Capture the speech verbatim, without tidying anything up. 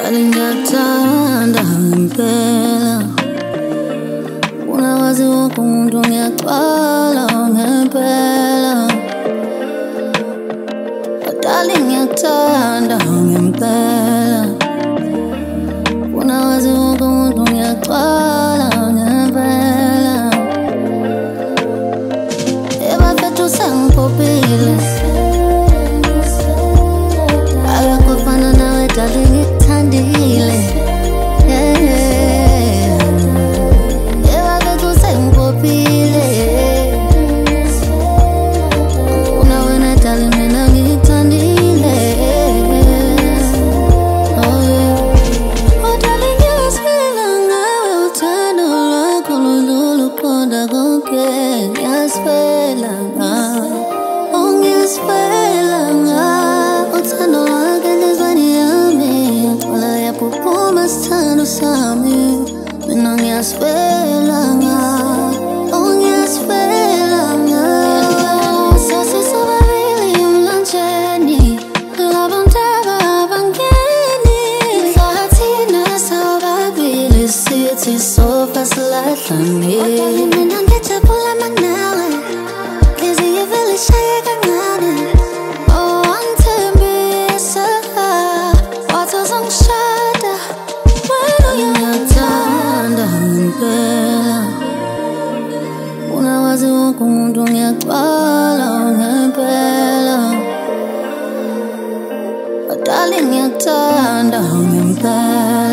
Darling, ngiyakuthanda ngempela. Ungawazi wonke umuntu ngiyagcwala ngempela. Darling, ngiyakuthanda ngempela. Ungawazi wonke umuntu ngiyagcwala ngempela. Ebafethu sengiphophile, akakufana nawe darling, ngikuthandile. Ebafethu sengiphophile, unawe na darling mina ngikuthandile. Oh yeah, oh darling, ngiyasifela ngawe, uthando lwakho ludlula uqonda konke. Ngiyasifela ngawe, oh ngiyasifela ngawe, uthando lwakho enhliziyweni yami. Ngiyagcwala yaphuphuma sithando sami, mina ngiyasifela ngawe, oh ngiyasifela ngawe. Sasisobabili emlanjeni, laba mdaba abangeni. Sathina sobabili sithi sofa silahlane. Oh darling, mina ngijabula manawe, inhliziyo ivele ishaye kancane. Oh wangithembisa, wathi uzongishada, wena uyangithanda ngempela. Ungawazi wonke umuntu ngiyagcwala ngempela. Darling, ngiyakuthanda ngempela.